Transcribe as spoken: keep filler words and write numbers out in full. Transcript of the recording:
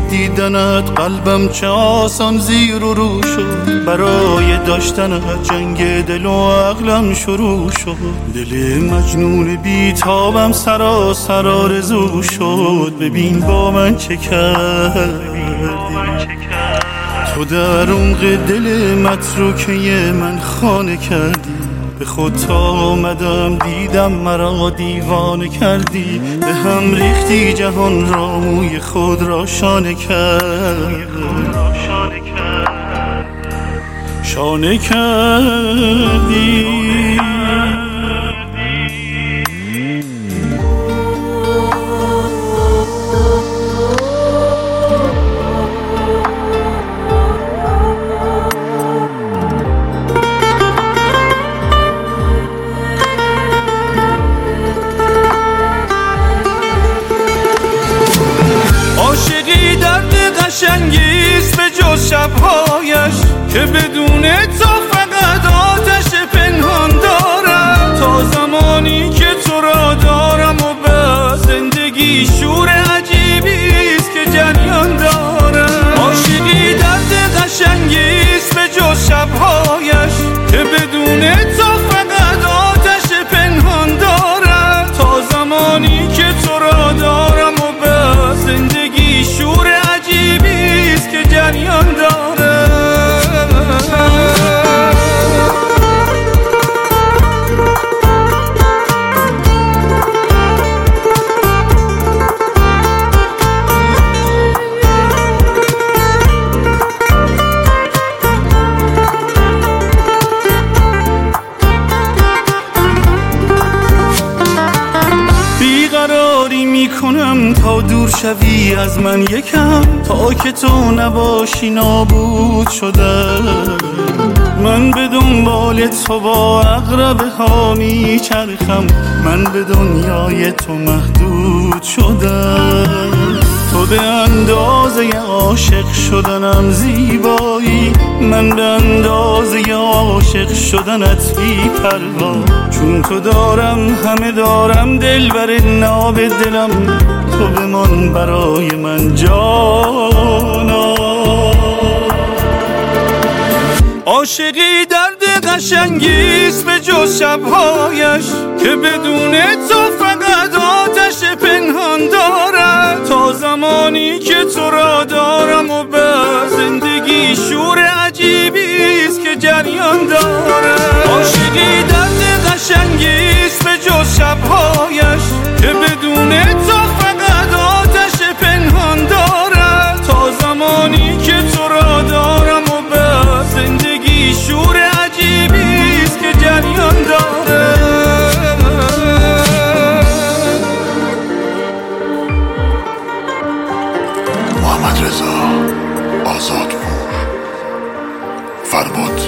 دیدنت قلبم چه آسان زیر و رو شد، برای داشتنت جنگ دل و عقلم شروع شد. دل مجنون بیتابم سراسر آرزو شد، ببین با من چه کردی. تو در عمق دل متروکه من خانه کردی، به خود تا آمدم دیدم مرا دیوانه کردی. به هم ریختی جهان را، موی خود را شانه کردی، شانه کردی. عاشقی درد قشنگیست به جز شبهایش، که بدون تو فقط آتش پنهان دارم. تا زمانی که تو را دارم و به زندگی شور عجیبیست که جریان دارم. عاشقی درد قشنگیست به جز شبهایش، که بدون تو فقط آتش پنهان دارم. تا زمانی که تو را دارم و به زندگی شور عجیبیست که جریان داره. بیقراری میکنم تا دور شوی از من یکم، تا که تو نباشی نابود شده. من به دنبال تو با عقربه ها میچرخم، من به دنیای تو محدود شدم. تو به اندازه عاشق شدنم زیبایی، من به اندازه عاشق شدنت بی پروا. چون تو دارم همه دارم، دلبر ناب دلم، تو بمان برای من جانا. عاشقی درد قشنگیست به جز شبهایش، که بدون تو فقط آتش پنهان دارم. تا زمانی که تو را دارم و به زندگی شور عجیبیست که جریان دارم. عاشقی درد قشنگیست به جز شبهایش، که بدون تو فقط آتش پنهان دارم. تا زمانی که تو را دارم و به زندگی شور عجیبیست که جریان داره. محمد رضا آزادپور، فرباد.